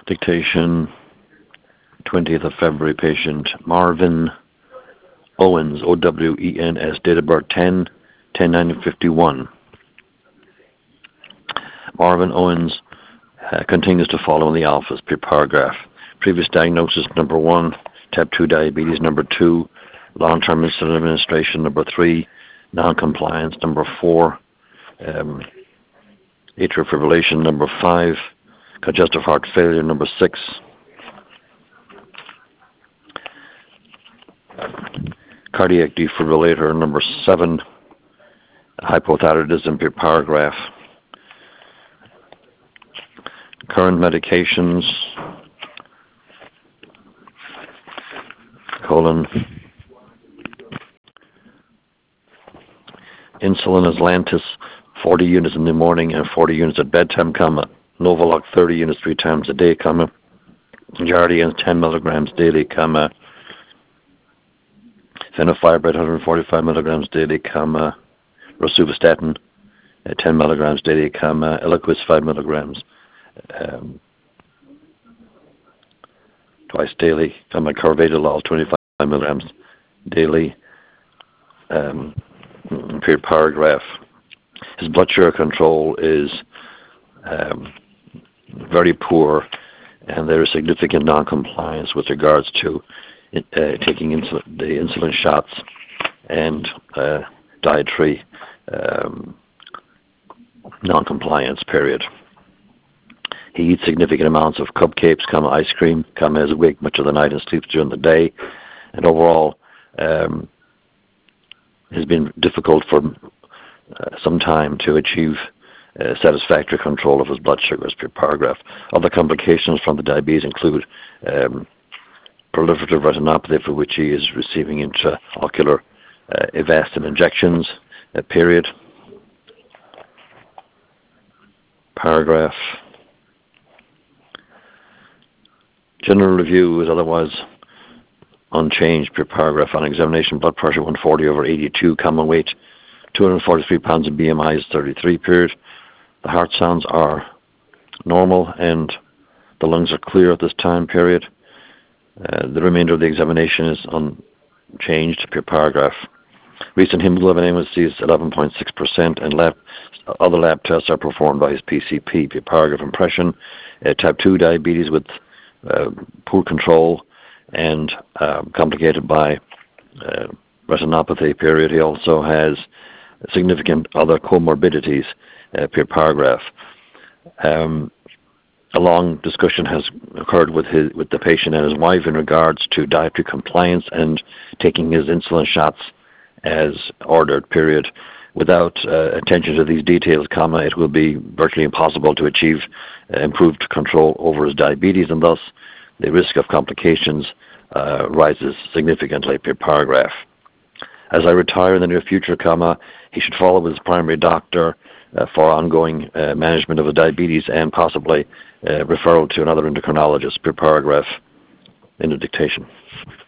Dictation, 20th of February, patient Marvin Owens, O-W-E-N-S, date of birth 10/10/1951. Marvin Owens continues to follow in the office per paragraph. Previous diagnosis, number 1, type 2 diabetes, number 2, long-term insulin administration, number 3, non-compliance, number 4, atrial fibrillation, number 5, congestive heart failure, number 6, cardiac defibrillator, number 7, hypothyroidism per paragraph. Current medications, insulin Atlantis, 40 units in the morning and 40 units at bedtime, Novaloc 30 units 3 times a day, Jardiance 10 milligrams daily, fenofibrate 145 milligrams daily, rosuvastatin 10 milligrams daily, Eliquis 5 milligrams twice daily, carvedilol 25 milligrams daily per paragraph. His blood sugar control is very poor, and there is significant non-compliance with regards to taking the insulin shots and dietary non-compliance period. He eats significant amounts of cupcakes, ice cream, is awake much of the night and sleeps during the day, and overall has been difficult for some time to achieve satisfactory control of his blood sugars per paragraph. Other complications from the diabetes include proliferative retinopathy, for which he is receiving intraocular Avastin injections, period. Paragraph. General review is otherwise unchanged per paragraph. On examination, blood pressure 140/82, common weight 243 pounds, and BMI is 33, period. The heart sounds are normal and the lungs are clear at this time, period. The remainder of the examination is unchanged per paragraph. Recent hemoglobin A1C is 11.6%, and other lab tests are performed by his PCP per paragraph. Impression, type 2 diabetes with poor control and complicated by retinopathy, period. He also has significant other comorbidities per paragraph. A long discussion has occurred with the patient and his wife in regards to dietary compliance and taking his insulin shots as ordered, period. Without attention to these details, it will be virtually impossible to achieve improved control over his diabetes, and thus the risk of complications rises significantly per paragraph. As I retire in the near future, he should follow with his primary doctor for ongoing management of his diabetes and possibly referral to another endocrinologist per paragraph in the dictation.